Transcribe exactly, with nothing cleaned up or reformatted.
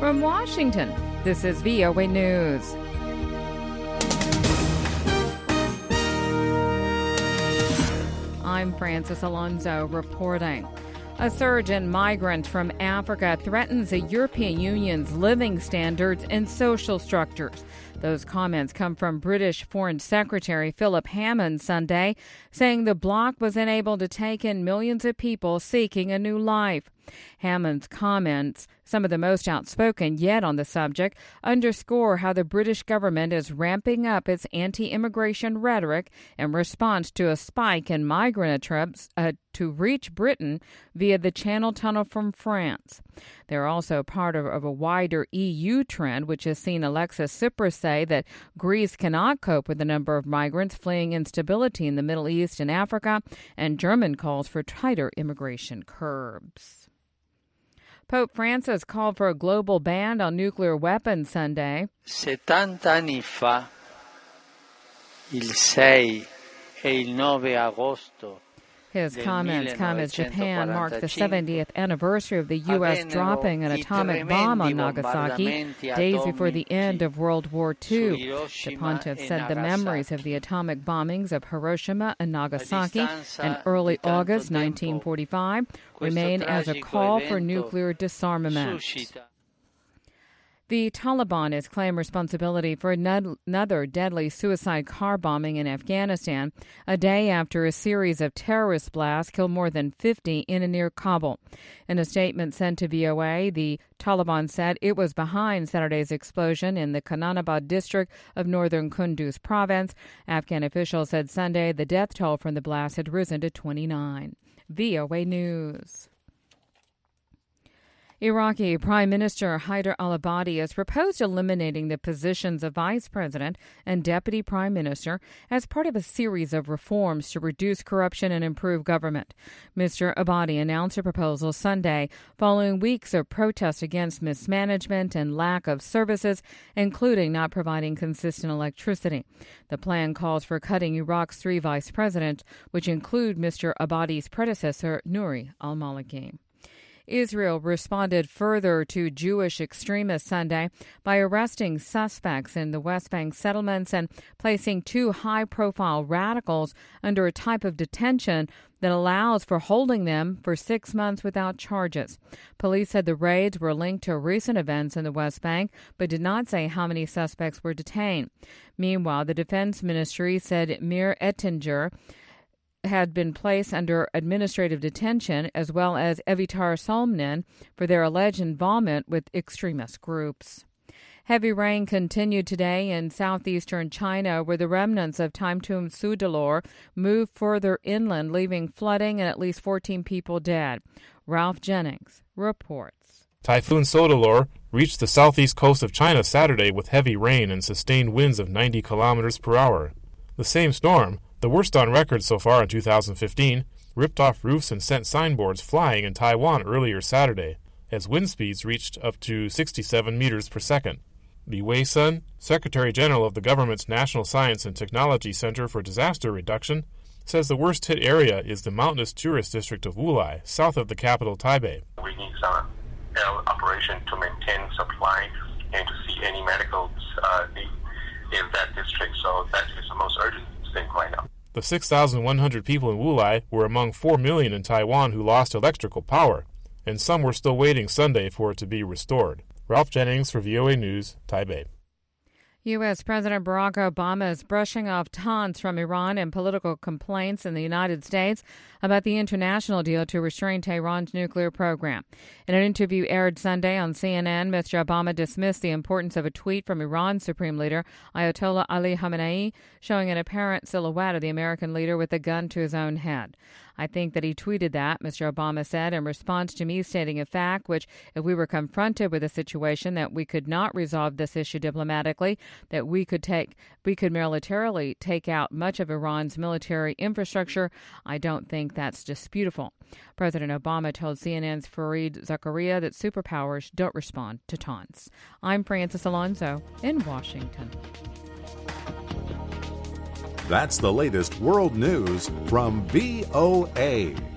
From Washington, this is V O A News. I'm Francis Alonso reporting. A surge in migrants from Africa threatens the European Union's living standards and social structures. Those comments come from British Foreign Secretary Philip Hammond Sunday, saying the bloc was unable to take in millions of people seeking a new life. Hammond's comments, some of the most outspoken yet on the subject, underscore how the British government is ramping up its anti-immigration rhetoric in response to a spike in migrant attempts uh, to reach Britain via the Channel Tunnel from France. They're also part of, of a wider E U trend, which has seen Alexis Tsipras say that Greece cannot cope with the number of migrants fleeing instability in the Middle East and Africa, and German calls for tighter immigration curbs. Pope Francis called for a global ban on nuclear weapons Sunday. settanta anni fa, il sei e il nove agosto. His comments come as Japan marked the seventieth anniversary of the U S dropping an atomic bomb on Nagasaki, days before the end of World War Two. The pontiff said the memories of the atomic bombings of Hiroshima and Nagasaki in early August nineteen forty-five remain as a call for nuclear disarmament. The Taliban has claimed responsibility for another deadly suicide car bombing in Afghanistan, a day after a series of terrorist blasts killed more than fifty in and near Kabul. In a statement sent to V O A, the Taliban said it was behind Saturday's explosion in the Kananabad district of northern Kunduz province. Afghan officials said Sunday the death toll from the blast had risen to twenty-nine. V O A News. Iraqi Prime Minister Haider al-Abadi has proposed eliminating the positions of Vice President and Deputy Prime Minister as part of a series of reforms to reduce corruption and improve government. Mister Abadi announced a proposal Sunday following weeks of protests against mismanagement and lack of services, including not providing consistent electricity. The plan calls for cutting Iraq's three vice presidents, which include Mister Abadi's predecessor, Nouri al-Maliki. Israel responded further to Jewish extremists Sunday by arresting suspects in the West Bank settlements and placing two high-profile radicals under a type of detention that allows for holding them for six months without charges. Police said the raids were linked to recent events in the West Bank, but did not say how many suspects were detained. Meanwhile, the Defense Ministry said Mir Ettinger had been placed under administrative detention, as well as Evitar Salmnen, for their alleged involvement with extremist groups. Heavy rain continued today in southeastern China, where the remnants of Typhoon Soudelor moved further inland, leaving flooding and at least fourteen people dead. Ralph Jennings reports. Typhoon Soudelor reached the southeast coast of China Saturday with heavy rain and sustained winds of ninety kilometers per hour. The same storm, the worst on record so far in two thousand fifteen, ripped off roofs and sent signboards flying in Taiwan earlier Saturday, as wind speeds reached up to sixty-seven meters per second. Li Wei-sun, Secretary General of the government's National Science and Technology Center for Disaster Reduction, says the worst-hit area is the mountainous tourist district of Wulai, south of the capital Taipei. We need some air operation to maintain supply and to see any medical uh, need in that district, so that is the most urgent thing right now. The six thousand one hundred people in Wulai were among four million in Taiwan who lost electrical power, and some were still waiting Sunday for it to be restored. Ralph Jennings for V O A News, Taipei. U S. President Barack Obama is brushing off taunts from Iran and political complaints in the United States about the international deal to restrain Tehran's nuclear program. In an interview aired Sunday on C N N, Mister Obama dismissed the importance of a tweet from Iran's Supreme Leader, Ayatollah Ali Khamenei, showing an apparent silhouette of the American leader with a gun to his own head. I think that he tweeted that, Mister Obama said, in response to me stating a fact which, if we were confronted with a situation that we could not resolve this issue diplomatically, that we could take, we could militarily take out much of Iran's military infrastructure, I don't think that's disputable. President Obama told C N N's Fareed Zakaria that superpowers don't respond to taunts. I'm Francis Alonso in Washington. That's the latest world news from V O A.